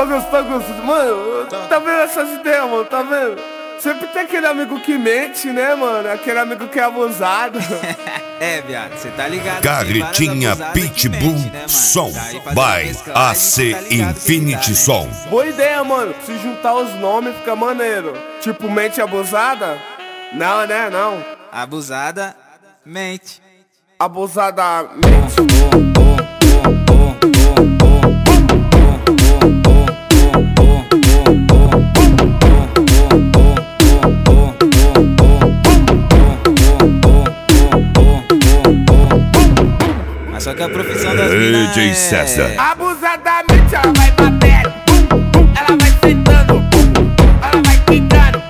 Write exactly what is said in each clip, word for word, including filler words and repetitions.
Ô Gustavo, mano, tá vendo essas ideias, mano, tá vendo? Sempre tem aquele amigo que mente, né, mano? Aquele amigo que é abusado. É, viado, cê tá ligado. Carretinha Pitbull mente, né, Som by A C Infinity Som. Boa ideia, mano. Se juntar os nomes fica maneiro. Tipo, mente abusada? Não, né, não. Abusada, mente. Abusada, mente. Só que a profissão das minas D J César. Abusadamente ela vai batendo, ela vai sentando, ela vai quicando,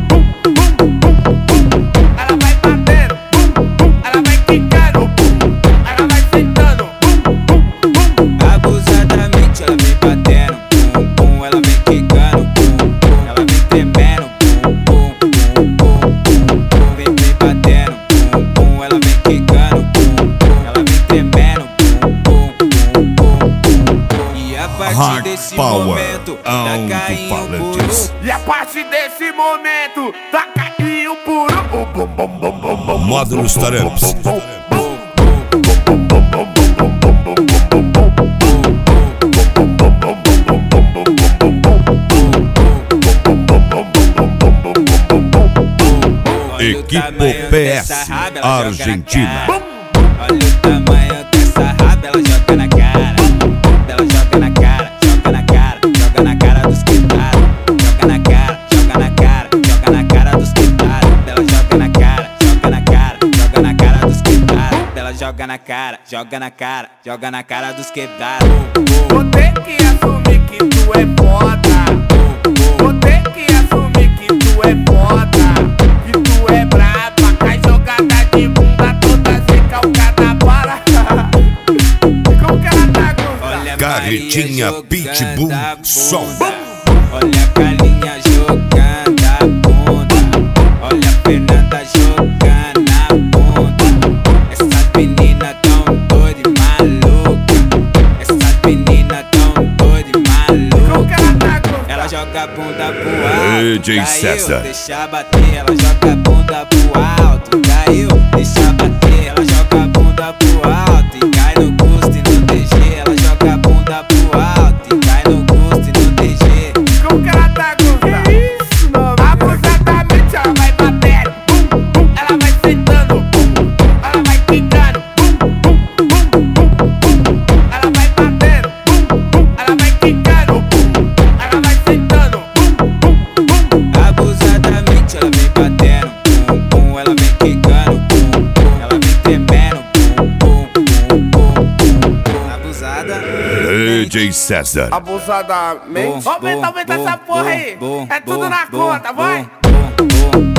ela vai batendo, ela vai quicando, ela vai sentando. Abusadamente ela vem batendo, pum, pum, ela vem quicando, pum, pum, ela vem tremendo, pum, pum, pum, pum, pum, vem, vem batendo, pum, pum, ela vem quicando, pum, pum, ela vem tremendo. Hard desse Power momento, alto-falantes. E a partir desse momento, tá caindo puro. O bom, bom, bom, bom, bom. Módulos Taramps. Equipo P S Argentina. Olha o tamanho dessa raba, ela joga na cara. Ela joga na cara, joga na cara, joga na cara dos quitados. Joga na cara, joga na cara, joga na cara dos quitados. Ela joga na cara, joga na cara, joga na cara dos quitados. Ela joga na cara, joga na cara, joga na cara dos quebrados. Vou ter que assumir que tu é foda. Vou ter que assumir que tu é foda. Que tu é braba, cai jogada de bunda toda recalcada para. Como que ela tá gostando? Carretinha Pitbull Som. Olha a Carlinha jogando a bunda. Olha a Fernanda jogando a bunda. Essas meninas tão doidas e malucas. Essas meninas tão doidas e malucas. Como que ela tá gostando? Ela joga a bunda pro alto, D J César. caiu, deixa bater. Ela joga a bunda pro alto, caiu, deixa bater. Ela joga a bunda pro alto e cai no gosto e no D G. Ela joga a bunda pro alto e cai no gosto e no D G. Como que ela tá gostando? Isso, não, abusadamente ela vai batendo, ela vai sentando, ela vai quicando, ela vai batendo, ela vai quicando, ela vai sentando. Abusadamente ela vem batendo, pum, pum, ela vem quicando, pum, pum, ela vem tremendo, pum, pum, pum, pum, pum. Abusada. D J César. Abusadamente. Bom, Aumenta, bom, aumenta bom, essa porra bom, aí. bom, É tudo bom, na bom, conta, vai. bom, bom, bom.